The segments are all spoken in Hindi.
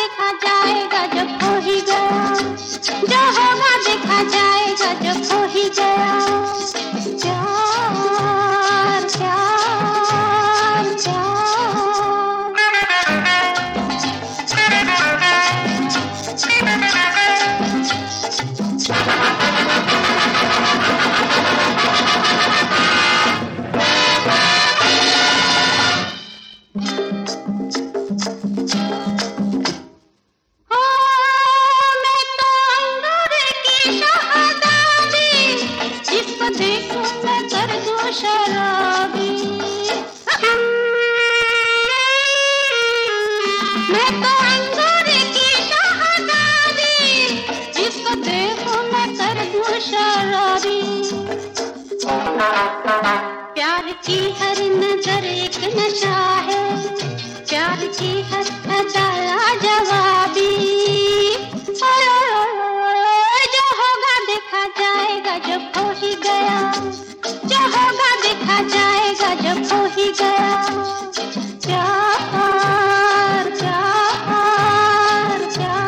देखा जाएगा जब हो ही गया, जो होगा देखा जाएगा जब हो ही गया। प्यार प्यार देखूं मैं कर दूं शराबी। मैं तो अंगूर की शहज़ादी, जिसको देखूं मैं कर दूं शराबी। प्यार की हर नजर एक नशा है, प्यार की हर अदा लाजवाबी। जो होगा देखा जाएगा जब हो ही गया, जो होगा देखा जाएगा जब हो ही गया। प्यार प्यार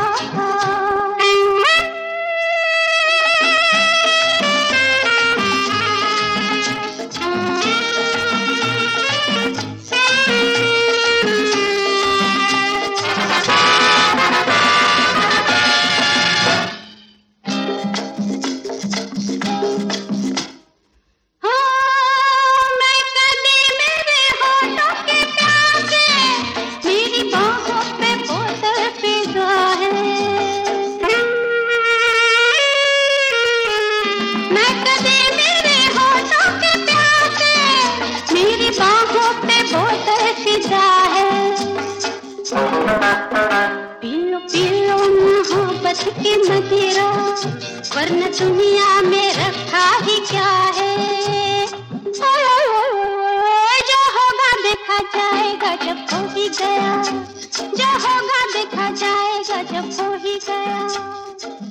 पीलो मोहब्बत की मदिरा, वरना दुनिया में रखा ही क्या है। जो होगा देखा जाएगा जब हो ही गया, जो होगा देखा जाएगा जब हो ही गया।